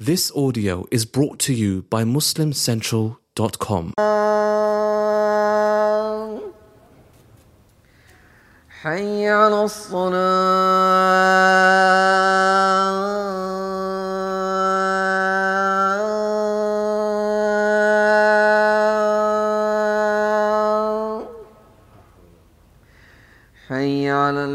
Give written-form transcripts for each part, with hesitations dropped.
This audio is brought to you by MuslimCentral.com. حي على الصلاة حي على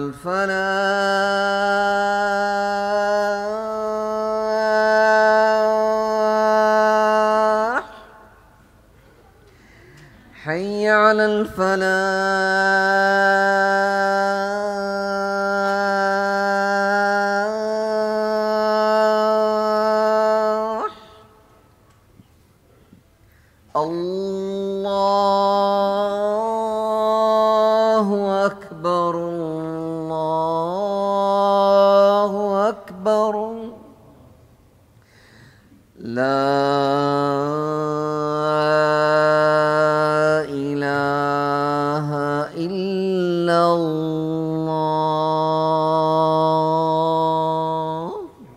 الفلاح حي على الفلاح الله أكبر الله أكبر لا إله إلا الله.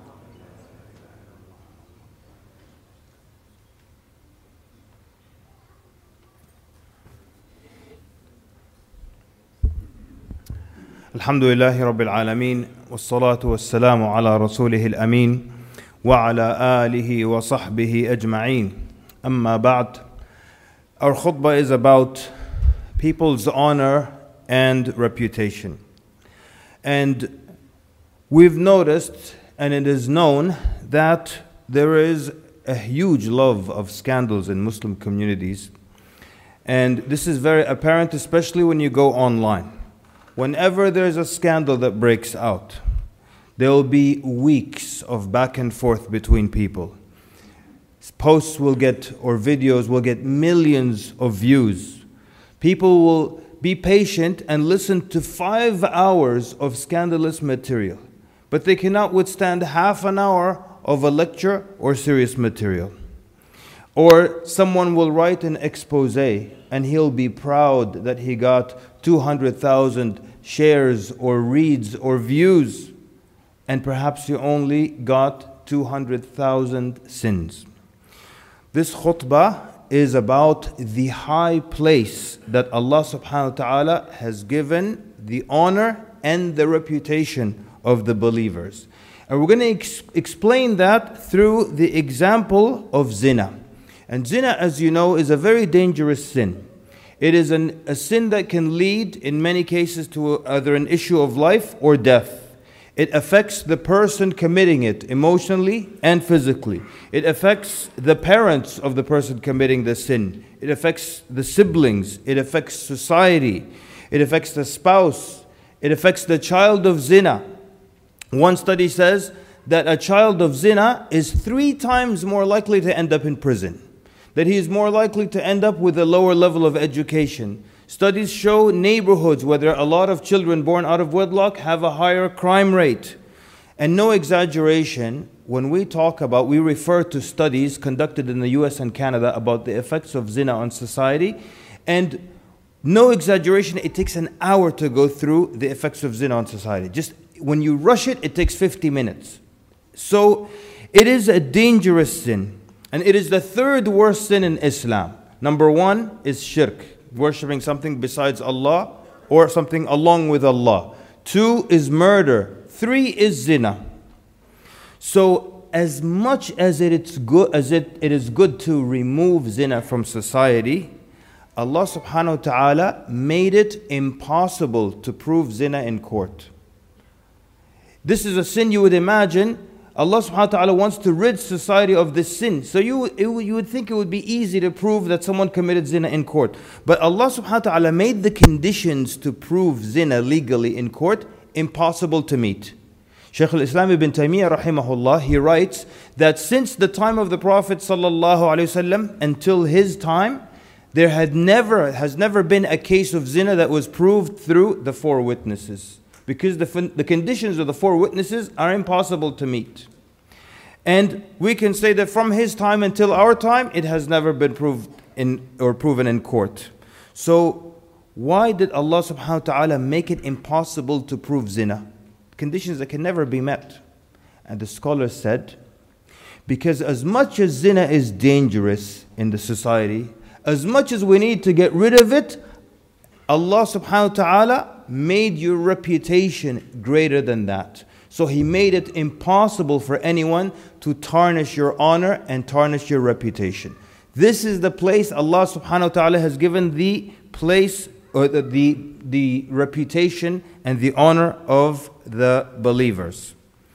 الحمد لله رب العالمين والصلاة والسلام على رسوله الأمين وعلى آله وصحبه أجمعين. أما بعد. Our khutbah is about people's honor and reputation. And we've noticed, and it is known, that there is a huge love of scandals in Muslim communities. And this is very apparent, especially when you go online. Whenever there's a scandal that breaks out, there will be weeks of back and forth between people. Posts will get, or videos will get millions of views. People will be patient and listen to 5 hours of scandalous material, but they cannot withstand half an hour of a lecture or serious material. Or someone will write an expose and he'll be proud that he got 200,000 shares or reads or views, and perhaps you only got 200,000 sins. This khutbah is about the high place that Allah subhanahu wa ta'ala has given the honor and the reputation of the believers. And we're going to explain that through the example of zina. And zina, as you know, is a very dangerous sin. It is a sin that can lead, in many cases, to either an issue of life or death. It affects the person committing it emotionally and physically. It affects the parents of the person committing the sin. It affects the siblings. It affects society. It affects the spouse. It affects the child of zina. One study says that a child of zina is 3 times more likely to end up in prison, that he is more likely to end up with a lower level of education. Studies show neighborhoods where there are a lot of children born out of wedlock have a higher crime rate. And no exaggeration, when we refer to studies conducted in the US and Canada about the effects of zina on society. And no exaggeration, it takes an hour to go through the effects of zina on society. Just when you rush it, it takes 50 minutes. So it is a dangerous sin. And it is the 3rd worst sin in Islam. Number 1 is shirk, worshipping something besides Allah or something along with Allah. 2 is murder. 3 is zina. So as much as it is good to remove zina from society, Allah subhanahu wa ta'ala made it impossible to prove zina in court. This is a sin you would imagine Allah subhanahu wa ta'ala wants to rid society of this sin. So you would think it would be easy to prove that someone committed zina in court. But Allah subhanahu wa ta'ala made the conditions to prove zina legally in court impossible to meet. Shaykh al-Islam ibn Taymiyyah rahimahullah, he writes that since the time of the Prophet sallallahu alaihi wasallam until his time, there has never been a case of zina that was proved through the 4 witnesses. Because the conditions of the 4 witnesses are impossible to meet. And we can say that from his time until our time, it has never been proven in court. So why did Allah subhanahu wa ta'ala make it impossible to prove zina? Conditions that can never be met. And the scholars said, Because as much as zina is dangerous in the society, as much as we need to get rid of it, Allah subhanahu wa ta'ala made your reputation greater than that. So He made it impossible for anyone to tarnish your honor and tarnish your reputation. This is the place Allah subhanahu wa ta'ala has given the place or the reputation and the honor of the believers.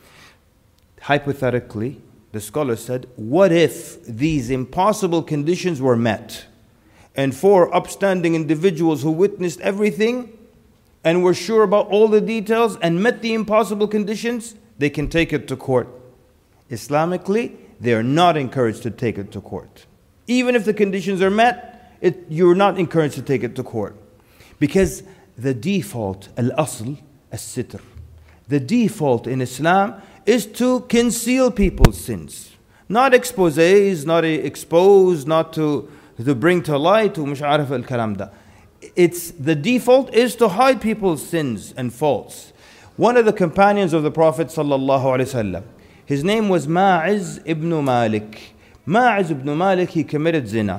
Hypothetically, the scholar said, what if these impossible conditions were met? And 4 upstanding individuals who witnessed everything and were sure about all the details and met the impossible conditions, they can take it to court. Islamically, they are not encouraged to take it to court. Even if the conditions are met, you're not encouraged to take it to court. Because the default, al-asl, as-sitr, the default in Islam is to conceal people's sins. Not exposés, not expose, not to bring to light, to musharaf al-kalam da. It's the default is to hide people's sins and faults. One of the companions of the Prophet sallallahu alaihi wasallam, his name was Ma'iz ibn Malik. Ma'iz ibn Malik, he committed zina.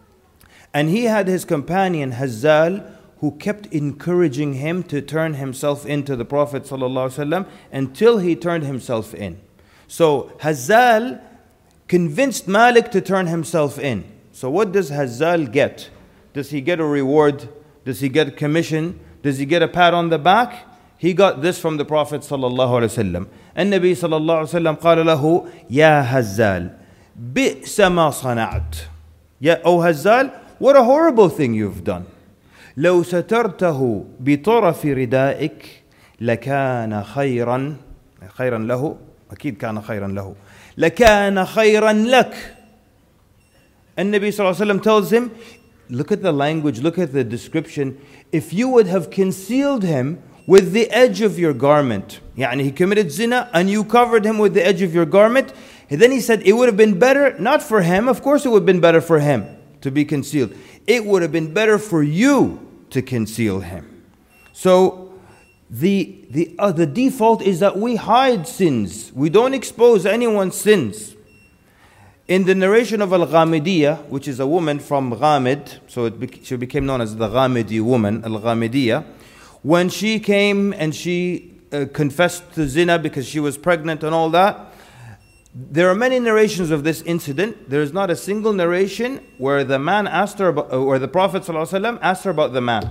And he had his companion Hazzal, who kept encouraging him to turn himself into the Prophet ﷺ until he turned himself in. So Hazzal convinced Malik to turn himself in. So what does Hazzal get? Does he get a reward? Does he get a commission? Does he get a pat on the back? He got this from the Prophet ﷺ. النبي صلى الله عليه وسلم قال له يا هزال بئس ما صنعت. Yeah, oh Hazzal, what a horrible thing you've done. لو سترته بطرف ردائك لكان خيرا له أكيد كان خيرا له لكان خيرا لك. And Nabi sallallahu alaihi wasallam tells him, look at the language, look at the description. If you would have concealed him with the edge of your garment, يعني he committed zina and you covered him with the edge of your garment, and then he said it would have been better, not for him, of course it would have been better for him to be concealed. It would have been better for you to conceal him. So the default is that we hide sins. We don't expose anyone's sins. In the narration of Al-Ghamidiyya, which is a woman from Ghamid, so she became known as the Ghamidi woman, Al-Ghamidiyya, when she came and she confessed to zina because she was pregnant and all that, there are many narrations of this incident. There is not a single narration where the man asked her about, where the Prophet ﷺ asked her about the man.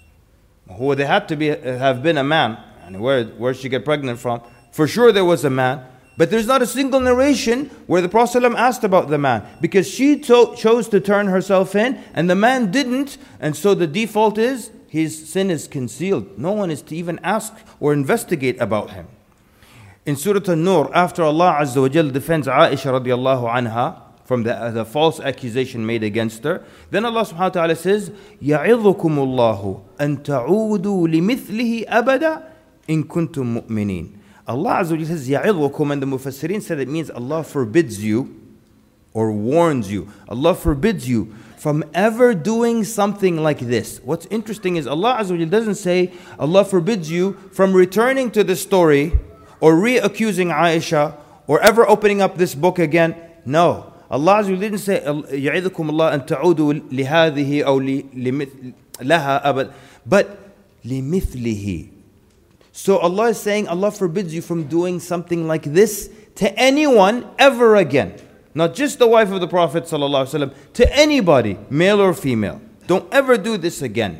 Who they had to have been a man. And where did she get pregnant from? For sure there was a man. But there's not a single narration where the Prophet ﷺ asked about the man. Because she chose to turn herself in and the man didn't. And so the default is his sin is concealed. No one is to even ask or investigate about him. In Surah An-Nur, after Allah Azza wa Jal defends Aisha radiallahu anha from the false accusation made against her, then Allah subhanahu wa ta'ala says, يَعِظُكُمُ اللَّهُ أَن تَعُودُوا لِمِثْلِهِ أَبَدًا إِن كُنتُم مُؤْمِنِينَ. Allah Azza wa Jal says, يَعِظُكُمْ, and the Mufassirin said it means Allah forbids you or warns you. Allah forbids you from ever doing something like this. What's interesting is Allah Azza wa Jal doesn't say Allah forbids you from returning to the story or re-accusing Aisha, or ever opening up this book again. No. Allah Azza wa Jalla didn't say, يَعِذُكُمُ اللَّهُ أَن تَعُودُوا لِهَذِهِ أَوْ لَهَا أَبَدًا, but لِمِثْلِهِ. So Allah is saying, Allah forbids you from doing something like this to anyone ever again. Not just the wife of the Prophet ﷺ, to anybody, male or female. Don't ever do this again.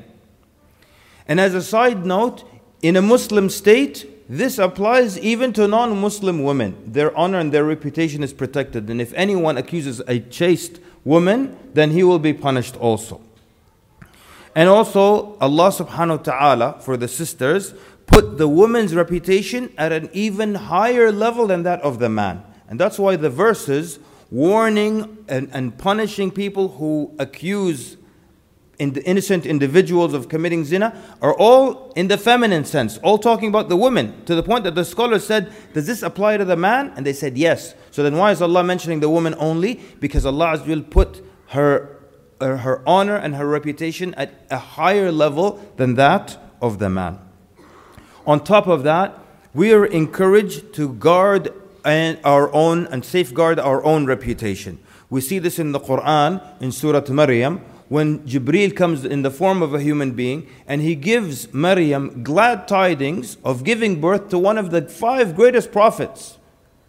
And as a side note, in a Muslim state, this applies even to non-Muslim women. Their honor and their reputation is protected. And if anyone accuses a chaste woman, then he will be punished also. And also, Allah subhanahu wa ta'ala, for the sisters, put the woman's reputation at an even higher level than that of the man. And that's why the verses warning and punishing people who accuse innocent individuals of committing zina are all in the feminine sense, all talking about the women, to the point that the scholars said, does this apply to the man? And they said yes. So then why is Allah mentioning the woman only? Because Allah Azza wa Jal put her honor and her reputation at a higher level than that of the man. On top of that, we are encouraged to guard and safeguard our own reputation. We see this in the Quran in Surah Maryam, when Jibreel comes in the form of a human being and he gives Maryam glad tidings of giving birth to one of the 5 greatest prophets.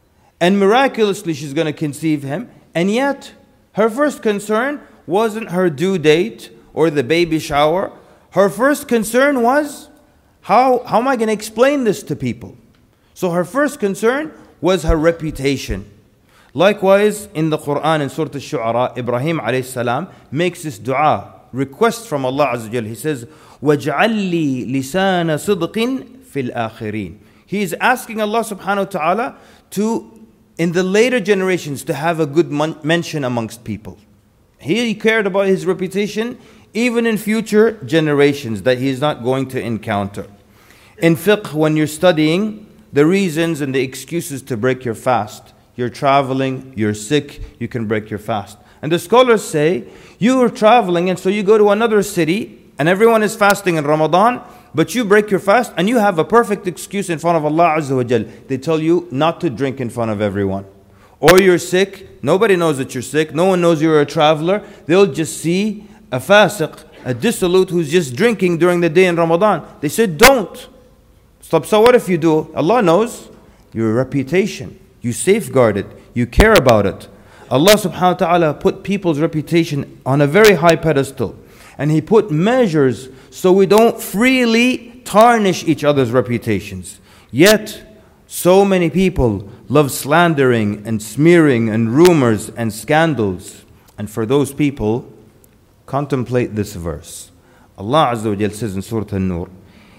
And miraculously she's going to conceive him. And yet her first concern wasn't her due date or the baby shower. Her first concern was, how am I going to explain this to people? So her first concern was her reputation. Likewise, in the Quran, in Surah Al-Shu'ara, Ibrahim alayhi salam makes this dua, request from Allah Azza wa Jal. He says, وَاجْعَلْ لِي لِسَانَ صِدْقٍ فِي الْآخِرِينَ. He is asking Allah subhanahu wa ta'ala to, in the later generations, to have a good mention amongst people. He cared about his reputation even in future generations that he is not going to encounter. In fiqh, when you're studying the reasons and the excuses to break your fast, you're traveling, you're sick, you can break your fast. And the scholars say, you are traveling and so you go to another city and everyone is fasting in Ramadan, but you break your fast and you have a perfect excuse in front of Allah Azza wa Jal. They tell you not to drink in front of everyone. Or you're sick, nobody knows that you're sick, no one knows you're a traveler. They'll just see a fasiq, a dissolute who's just drinking during the day in Ramadan. They said, don't. Stop. So what if you do? Allah knows your reputation. You safeguard it. You care about it. Allah subhanahu wa ta'ala put people's reputation on a very high pedestal. And He put measures so we don't freely tarnish each other's reputations. Yet, so many people love slandering and smearing and rumors and scandals. And for those people, contemplate this verse. Allah Azza wa Jal says in Surah An-Nur,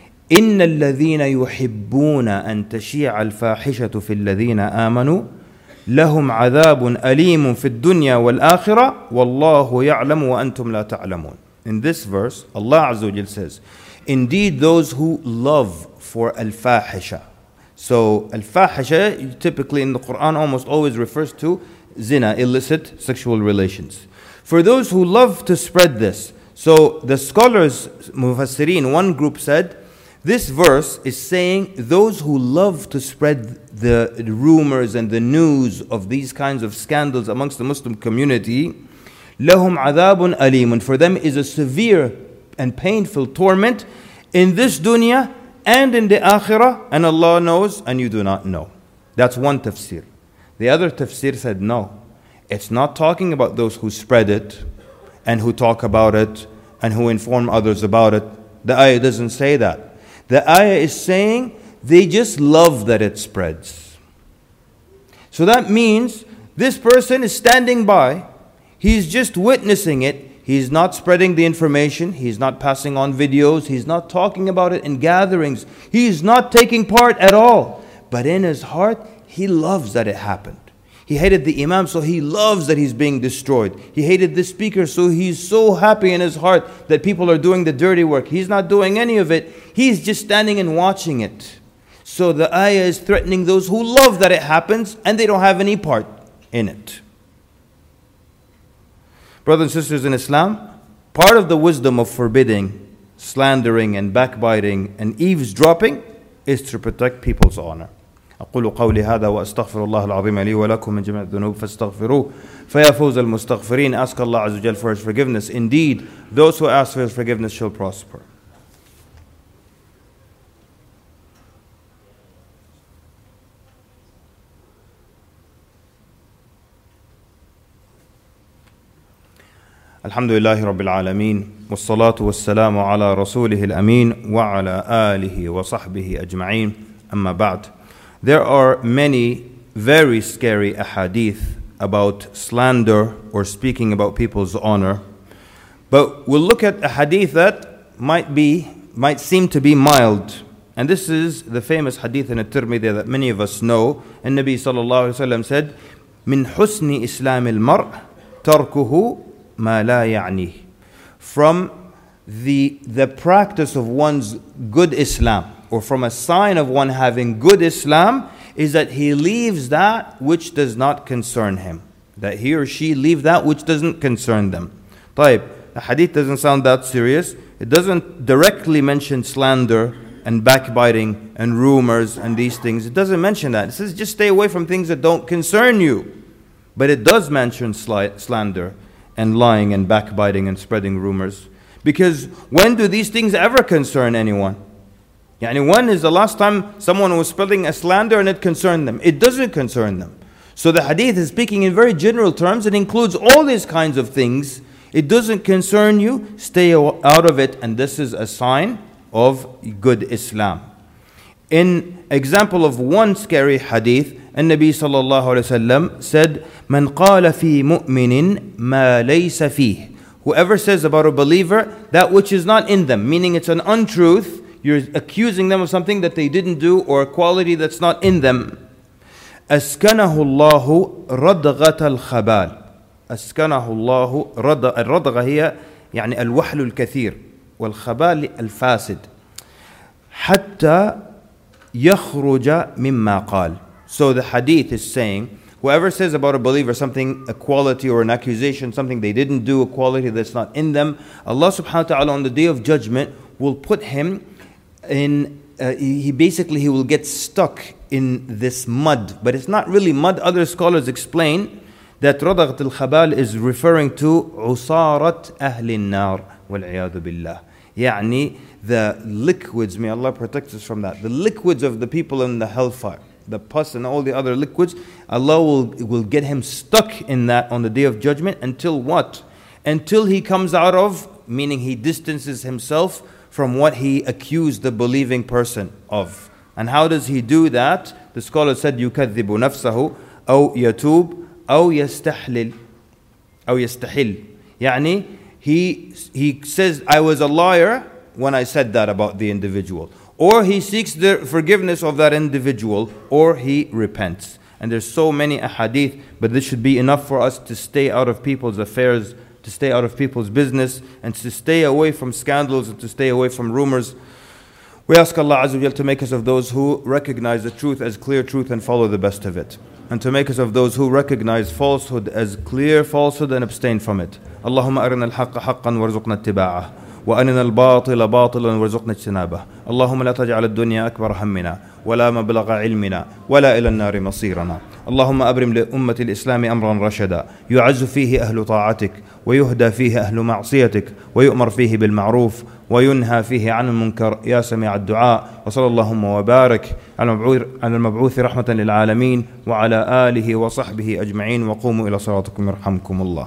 إن الذين يحبون أن تشيع الفاحشة في الذين آمنوا لهم عذاب أليم في الدنيا والآخرة والله يعلم وأنتم لا تعلمون. In this verse, Allah Azza wa Jal says, indeed those who love for al-fahisha. So al-fahisha typically in the Quran almost always refers to zina, illicit sexual relations. For those who love to spread this, so the scholars, Mufassirin, one group said, this verse is saying those who love to spread the rumors and the news of these kinds of scandals amongst the Muslim community, لَهُمْ عَذَابٌ أَلِيمٌ. For them is a severe and painful torment in this dunya and in the akhirah, and Allah knows and you do not know. That's one tafsir. The other tafsir said no. It's not talking about those who spread it and who talk about it and who inform others about it. The ayah doesn't say that. The ayah is saying they just love that it spreads. So that means this person is standing by. He's just witnessing it. He's not spreading the information. He's not passing on videos. He's not talking about it in gatherings. He's not taking part at all. But in his heart, he loves that it happened. He hated the imam, so he loves that he's being destroyed. He hated the speaker, so he's so happy in his heart that people are doing the dirty work. He's not doing any of it. He's just standing and watching it. So the ayah is threatening those who love that it happens and they don't have any part in it. Brothers and sisters in Islam, part of the wisdom of forbidding slandering and backbiting and eavesdropping is to protect people's honor. أقول قولي هذا وأستغفر الله العظيم لي ولكم من جميع الذنوب فاستغفروه فيا فوز المستغفرين. Ask Allah Azza wa Jal for His forgiveness. Indeed, those who ask for His forgiveness shall prosper. الحمد لله رب العالمين والصلاة والسلام على رسوله الأمين وعلى آله وصحبه أجمعين أما بعد. There are many very scary ahadith about slander or speaking about people's honor. But we'll look at a hadith that might seem to be mild. And this is the famous hadith in At-Tirmidhi that many of us know. And Nabi sallallahu alaihi wasallam said, "Min husni Islam al-mar' tarkuhu ma la ya'nih." From the practice of one's good Islam, or from a sign of one having good Islam, is that he leaves that which does not concern him. That he or she leave that which doesn't concern them. طيب, the hadith doesn't sound that serious. It doesn't directly mention slander and backbiting and rumors and these things. It doesn't mention that. It says just stay away from things that don't concern you. But it does mention slander and lying and backbiting and spreading rumors. Because when do these things ever concern anyone? When is the last time someone was spreading a slander and it concerned them? It doesn't concern them. So the hadith is speaking in very general terms. It includes all these kinds of things. It doesn't concern you. Stay out of it. And this is a sign of good Islam. In example of one scary hadith, An-Nabi sallallahu alayhi wa sallam said, "Man qala fi mu'minin ma laysa fih." Whoever says about a believer that which is not in them, meaning it's an untruth, you're accusing them of something that they didn't do or a quality that's not in them. أسكنه الله ردغة الخبال. أسكنه الله الردغة هي يعني الوحل الكثير والخبال الفاسد حتى يخرج مما قال. So the hadith is saying, whoever says about a believer something, a quality or an accusation, something they didn't do, a quality that's not in them, Allah subhanahu wa ta'ala on the day of judgment will put him in, he will get stuck in this mud. But it's not really mud. Other scholars explain that Radaghat al-Khabal is referring to عصارة أهل النار والعياذ بالله. يعني the liquids, may Allah protect us from that, the liquids of the people in the hellfire, the pus and all the other liquids, Allah will get him stuck in that on the day of judgment until what? Until he comes out of, meaning he distances himself from what he accused the believing person of. And how does he do that? The scholar said, يُكَذِّبُ نَفْسَهُ أو يتوب أو يستحلل أو يستحل. يعني he says, I was a liar when I said that about the individual. Or he seeks the forgiveness of that individual, or he repents. And there's so many ahadith, but this should be enough for us to stay out of people's affairs, to stay out of people's business, and to stay away from scandals and to stay away from rumors. We ask Allah Azza wa Jal to make us of those who recognize the truth as clear truth and follow the best of it. And to make us of those who recognize falsehood as clear falsehood and abstain from it. Allahumma arina al-haqqa haqqan warzuqna ittiba'ah. وأرنا الباطل باطلا وارزقنا اجتنابه. اللهم لا تجعل الدنيا أكبر همنا ولا مبلغ علمنا ولا إلى النار مصيرنا. اللهم أبرم لأمة الإسلام أمرا رشدا يعز فيه أهل طاعتك ويهدى فيه أهل معصيتك ويؤمر فيه بالمعروف وينهى فيه عن المنكر يا سميع الدعاء. وصلى اللهم وبارك على المبعوث رحمة للعالمين وعلى آله وصحبه أجمعين. وقوموا إلى صلاتكم يرحمكم الله.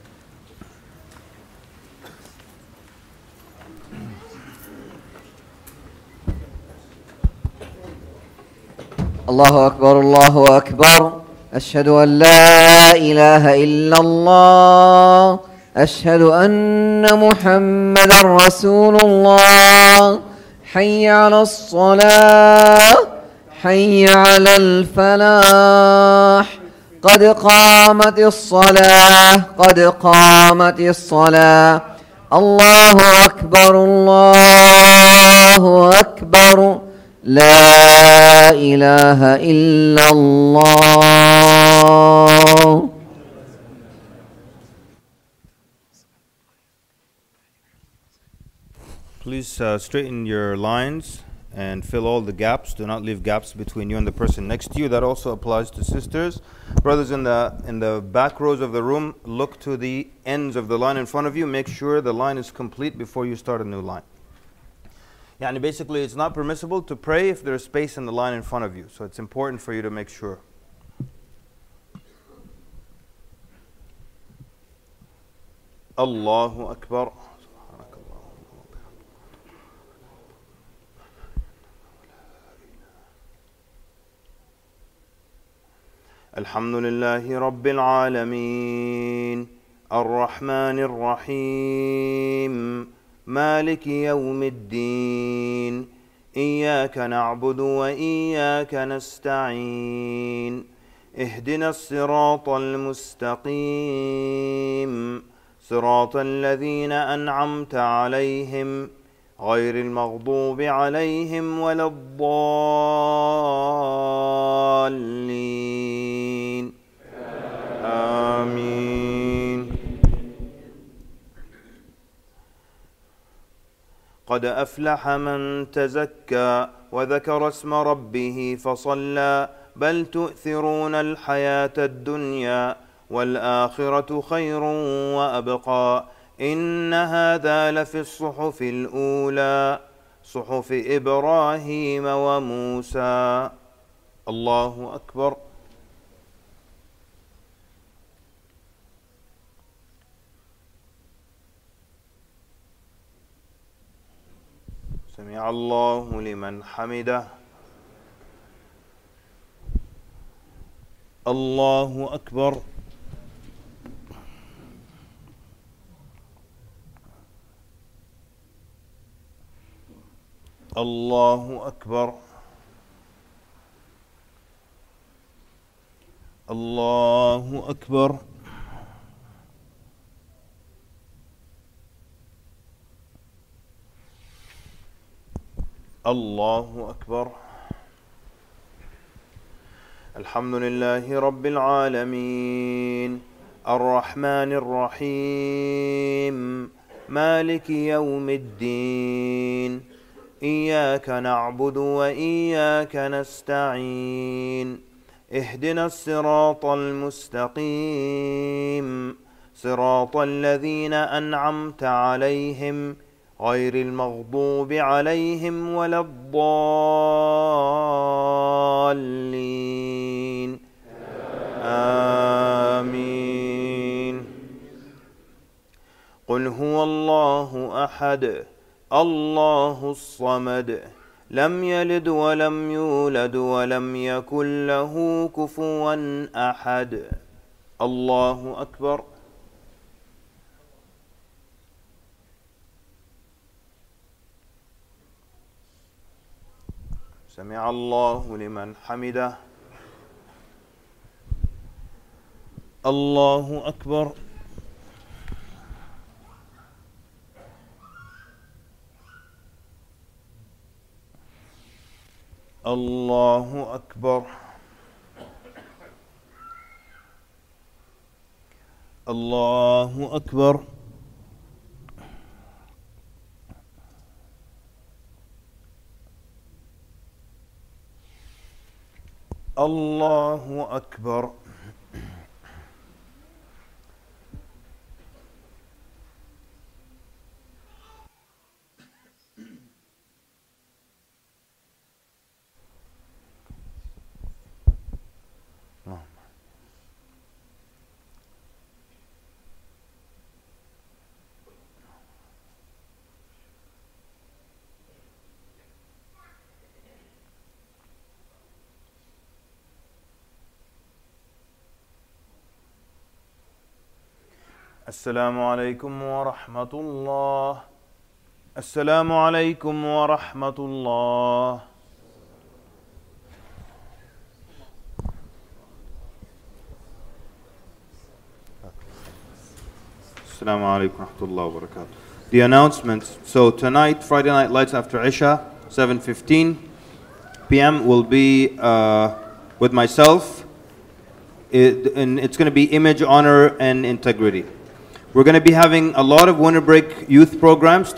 الله أكبر الله أكبر. أشهد أن لا إله إلا الله. أشهد أن محمدا رسول الله. حي على الصلاة حي على الفلاح. قد قامت الصلاة قد قامت الصلاة. الله أكبر الله أكبر. لا إله إلا الله. Please straighten your lines and fill all the gaps. Do not leave gaps between you and the person next to you. That also applies to sisters. Brothers in the back rows of the room, look to the ends of the line in front of you. Make sure the line is complete before you start a new line. Basically, it's not permissible to pray if there's space in the line in front of you. So it's important for you to make sure. Allahu Akbar. Alhamdulillahi Rabbil Alameen. Ar-Rahman Ar-Rahim. مالك يوم الدين. إياك نعبد وإياك نستعين. اهدنا الصراط المستقيم. صراط الذين أنعمت عليهم غير المغضوب عليهم ولا الضالين. آمين. قد أفلح من تزكى وذكر اسم ربه فصلى بل تؤثرون الحياة الدنيا والآخرة خير وأبقى إن هذا لفي الصحف الأولى صحف إبراهيم وموسى. الله أكبر. سمع الله لمن حمده. الله أكبر. الله أكبر. الله أكبر. الله أكبر. الحمد لله رب العالمين الرحمن الرحيم مالك يوم الدين إياك نعبد وإياك نستعين اهدنا الصراط المستقيم صراط الذين أنعمت عليهم غير المغضوب عليهم ولا الضالين آمين. قل هو الله أحد الله الصمد لم يلد ولم يولد ولم يكن له كفوا أحد. الله أكبر. سمع الله لمن حمده. الله أكبر. الله أكبر. الله أكبر. الله أكبر. السلام عليكم ورحمة الله. السلام عليكم ورحمة الله. Assalamu alaikum wa rahmatullahi wa barakatuh. The announcements. So tonight, Friday Night Lights after Isha, 7:15 p.m. will be with myself. And it's going to be image, honor, and integrity. We're going to be having a lot of winter break youth programs.